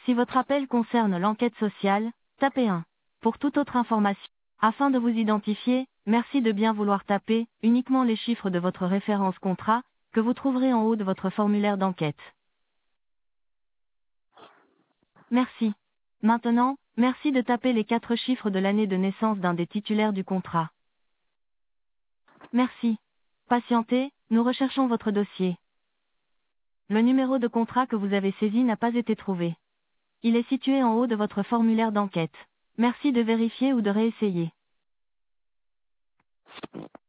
Si votre appel concerne l'enquête sociale, tapez 1. Pour toute autre information, afin de vous identifier, merci de bien vouloir taper uniquement les chiffres de votre référence contrat, que vous trouverez en haut de votre formulaire d'enquête. Merci. Maintenant, merci de taper les 4 chiffres de l'année de naissance d'un des titulaires du contrat. Merci. Patientez, nous recherchons votre dossier. Le numéro de contrat que vous avez saisi n'a pas été trouvé. Il est situé en haut de votre formulaire d'enquête. Merci de vérifier ou de réessayer.